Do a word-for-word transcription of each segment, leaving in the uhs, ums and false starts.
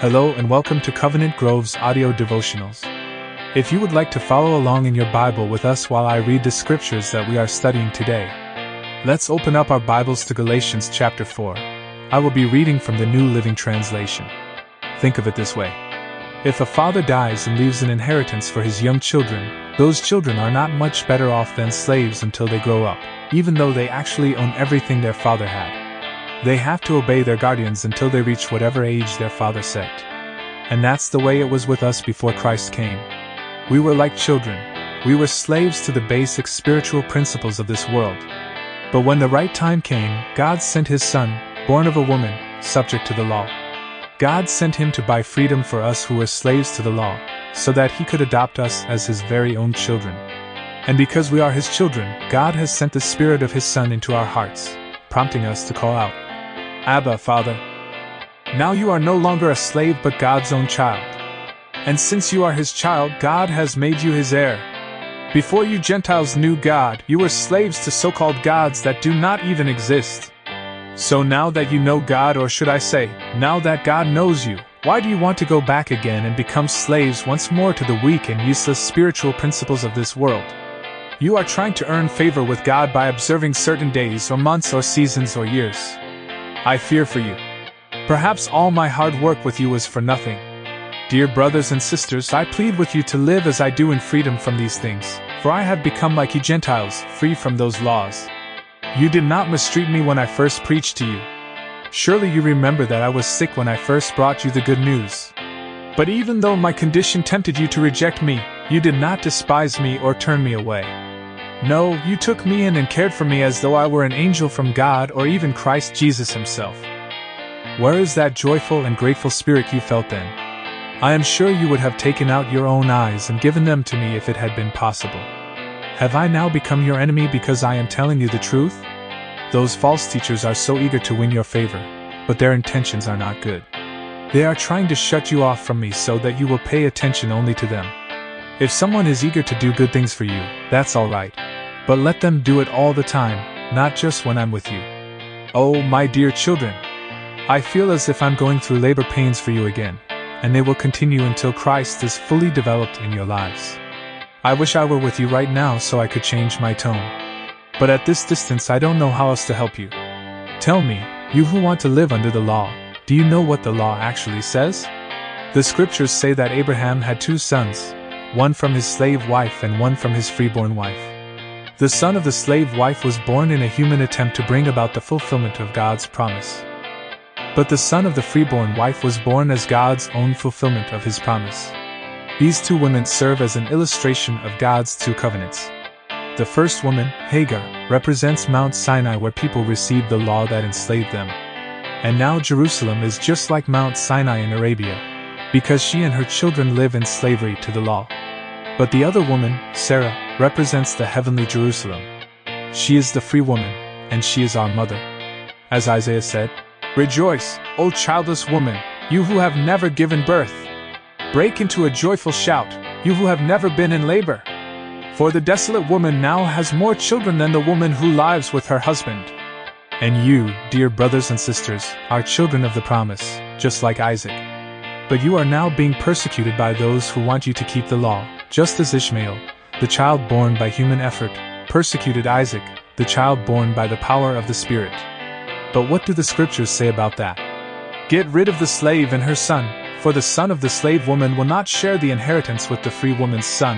Hello and welcome to Covenant Grove's audio devotionals. If you would like to follow along in your Bible with us while I read the scriptures that we are studying today, let's open up our Bibles to Galatians chapter four. I will be reading from the New Living Translation. Think of it this way. If a father dies and leaves an inheritance for his young children, those children are not much better off than slaves until they grow up, even though they actually own everything their father had. They have to obey their guardians until they reach whatever age their father set. And that's the way it was with us before Christ came. We were like children. We were slaves to the basic spiritual principles of this world. But when the right time came, God sent His Son, born of a woman, subject to the law. God sent Him to buy freedom for us who were slaves to the law, so that He could adopt us as His very own children. And because we are His children, God has sent the Spirit of His Son into our hearts, prompting us to call out, Abba, Father. Now you are no longer a slave but God's own child. And since you are His child, God has made you His heir. Before you Gentiles knew God, you were slaves to so-called gods that do not even exist. So now that you know God, or should I say, now that God knows you, why do you want to go back again and become slaves once more to the weak and useless spiritual principles of this world? You are trying to earn favor with God by observing certain days or months or seasons or years. I fear for you. Perhaps all my hard work with you was for nothing. Dear brothers and sisters, I plead with you to live as I do in freedom from these things, for I have become like you Gentiles, free from those laws. You did not mistreat me when I first preached to you. Surely you remember that I was sick when I first brought you the good news. But even though my condition tempted you to reject me, you did not despise me or turn me away. No, you took me in and cared for me as though I were an angel from God or even Christ Jesus Himself. Where is that joyful and grateful spirit you felt then? I am sure you would have taken out your own eyes and given them to me if it had been possible. Have I now become your enemy because I am telling you the truth? Those false teachers are so eager to win your favor, but their intentions are not good. They are trying to shut you off from me so that you will pay attention only to them. If someone is eager to do good things for you, that's all right. But let them do it all the time, not just when I'm with you. Oh, my dear children, I feel as if I'm going through labor pains for you again, and they will continue until Christ is fully developed in your lives. I wish I were with you right now so I could change my tone. But at this distance I don't know how else to help you. Tell me, you who want to live under the law, do you know what the law actually says? The scriptures say that Abraham had two sons, one from his slave wife and one from his freeborn wife. The son of the slave wife was born in a human attempt to bring about the fulfillment of God's promise. But the son of the freeborn wife was born as God's own fulfillment of His promise. These two women serve as an illustration of God's two covenants. The first woman, Hagar, represents Mount Sinai where people received the law that enslaved them. And now Jerusalem is just like Mount Sinai in Arabia, because she and her children live in slavery to the law. But the other woman, Sarah, represents the heavenly Jerusalem. She is the free woman, and she is our mother. As Isaiah said, Rejoice, O childless woman, you who have never given birth. Break into a joyful shout, you who have never been in labor. For the desolate woman now has more children than the woman who lives with her husband. And you, dear brothers and sisters, are children of the promise, just like Isaac. But you are now being persecuted by those who want you to keep the law, just as Ishmael, the child born by human effort, persecuted Isaac, the child born by the power of the Spirit. But what do the scriptures say about that? Get rid of the slave and her son, for the son of the slave woman will not share the inheritance with the free woman's son.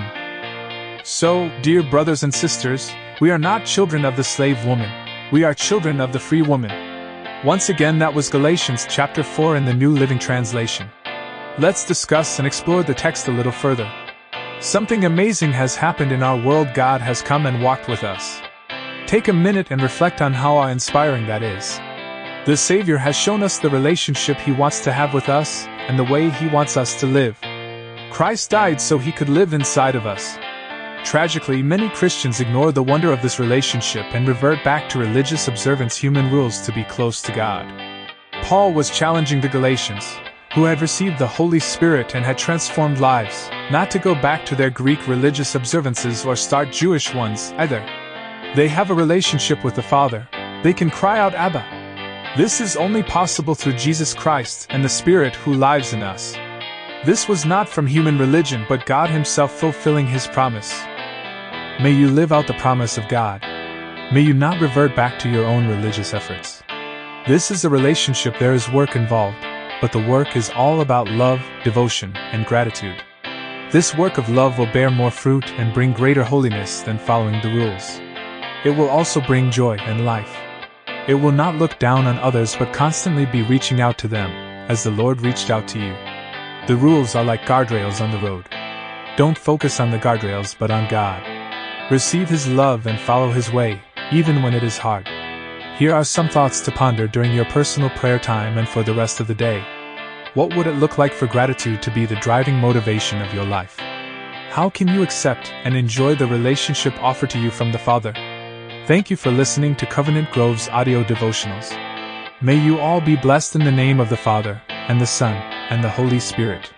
So, dear brothers and sisters, we are not children of the slave woman, we are children of the free woman. Once again, that was Galatians chapter four in the New Living Translation. Let's discuss and explore the text a little further. Something amazing has happened in our world. God has come and walked with us. Take a minute and reflect on how inspiring that is. The Savior has shown us the relationship He wants to have with us, and the way He wants us to live. Christ died so He could live inside of us. Tragically, many Christians ignore the wonder of this relationship and revert back to religious observance, human rules to be close to God. Paul was challenging the Galatians, who had received the Holy Spirit and had transformed lives, not to go back to their Greek religious observances or start Jewish ones either. They have a relationship with the Father. They can cry out, Abba. This is only possible through Jesus Christ and the Spirit who lives in us. This was not from human religion but God Himself fulfilling His promise. May you live out the promise of God. May you not revert back to your own religious efforts. This is a relationship. There is work involved, but the work is all about love, devotion, and gratitude. This work of love will bear more fruit and bring greater holiness than following the rules. It will also bring joy and life. It will not look down on others but constantly be reaching out to them, as the Lord reached out to you. The rules are like guardrails on the road. Don't focus on the guardrails but on God. Receive His love and follow His way, even when it is hard. Here are some thoughts to ponder during your personal prayer time and for the rest of the day. What would it look like for gratitude to be the driving motivation of your life? How can you accept and enjoy the relationship offered to you from the Father? Thank you for listening to Covenant Grove's audio devotionals. May you all be blessed in the name of the Father, and the Son, and the Holy Spirit.